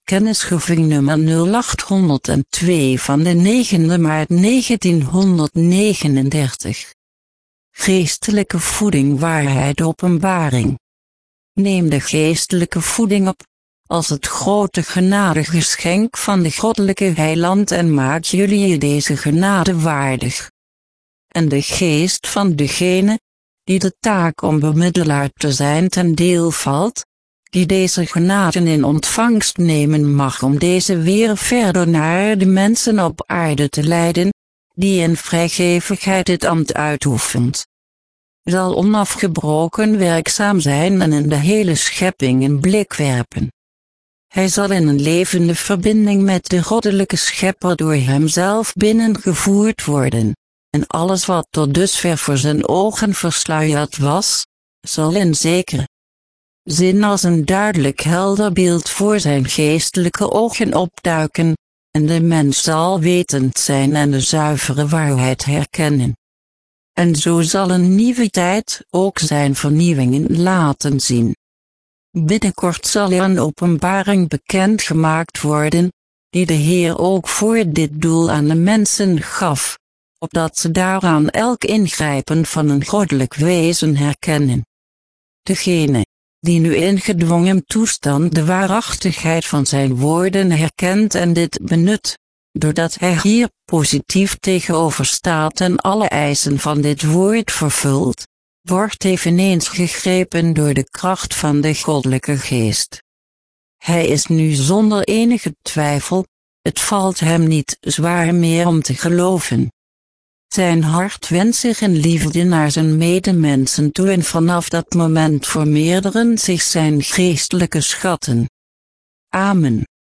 Kennisgeving nummer 0802 van de 9 maart 1939. Geestelijke voeding, waarheid, openbaring. Neem de geestelijke voeding op, als het grote genadegeschenk van de goddelijke heiland en maak jullie deze genade waardig. En de geest van degene, die de taak om bemiddelaar te zijn ten deel valt, die deze genaden in ontvangst nemen mag om deze weer verder naar de mensen op aarde te leiden, die in vrijgevigheid dit ambt uitoefent, zal onafgebroken werkzaam zijn en in de hele schepping een blik werpen. Hij zal in een levende verbinding met de goddelijke schepper door hemzelf binnengevoerd worden, en alles wat tot dusver voor zijn ogen versluierd was, zal in zekere zin als een duidelijk helder beeld voor zijn geestelijke ogen opduiken, en de mens zal wetend zijn en de zuivere waarheid herkennen. En zo zal een nieuwe tijd ook zijn vernieuwingen laten zien. Binnenkort zal er een openbaring bekendgemaakt worden, die de Heer ook voor dit doel aan de mensen gaf, opdat ze daaraan elk ingrijpen van een goddelijk wezen herkennen. Degene, die nu in gedwongen toestand de waarachtigheid van zijn woorden herkent en dit benut, doordat hij hier positief tegenover staat en alle eisen van dit woord vervult, wordt eveneens gegrepen door de kracht van de goddelijke geest. Hij is nu zonder enige twijfel, het valt hem niet zwaar meer om te geloven. Zijn hart wendt zich in liefde naar zijn medemensen toe en vanaf dat moment vermeerderen zich zijn geestelijke schatten. Amen.